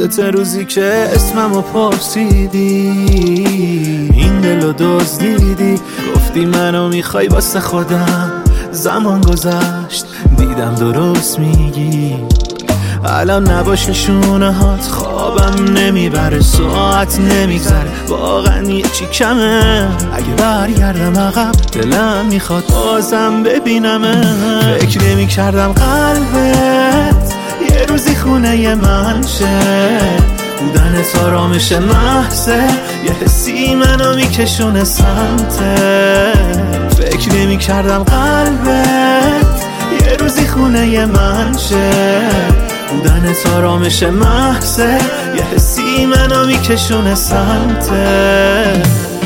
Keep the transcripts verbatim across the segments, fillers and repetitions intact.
یادت روزی که اسممو پرسیدی، این دلو دزدیدی، گفتی منو میخوای واسه خودم. زمان گذشت دیدم درست میگی، الان نباشه شونه هات خوابم نمیبره، ساعت نمیگذره، واقعا یه چی کمه. اگه برگردم عقب دلم میخواد بازم ببینمه. فکر نمی کردم قلبت یه روزی خونه من شه، بودن آرامش محضه، یه حسی منو میکشونه سمته. فکر نمی کردم قلبت یه روزی خونه من شه، بودن آرامش محضه، یه حسی منو میکشونه سمته.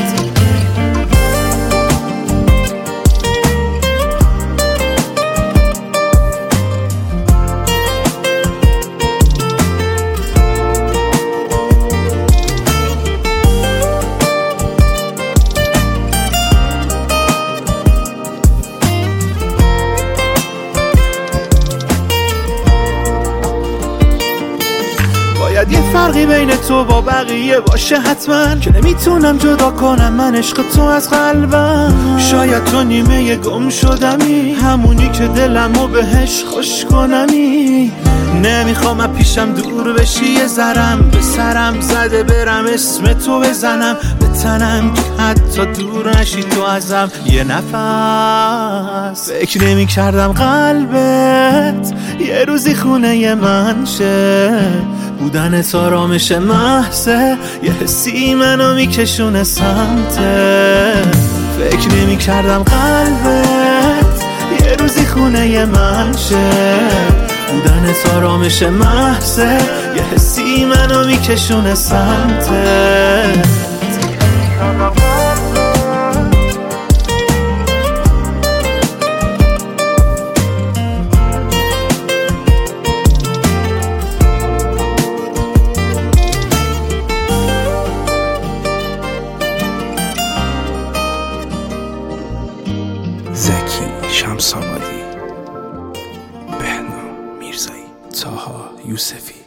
باید یه فرقی بین تو با بقیه باشه حتما، که نمیتونم جدا کنم من عشق تو از قلبم. شاید تو نیمه گم شدمی، همونی که دلمو بهش خوش کنمی. نمیخوام پیشم دور بشی یه ذرم، به سرم زده برم اسم تو بزنم، به تنم که حتی دور نشی تو ازم یه نفس. فکر نمی کردم قلبت یه روزی خونه من شه، بودن آرامش محضه، یه حسی منو میکشونه سمته. فکر نمی کردم قلبت یه روزی خونه من شه، بودن آرامش محضه، یه حسی منو میکشونه سمته. زکی شمس‌آبادی، بهنام میرزایی، طاها یوسفی.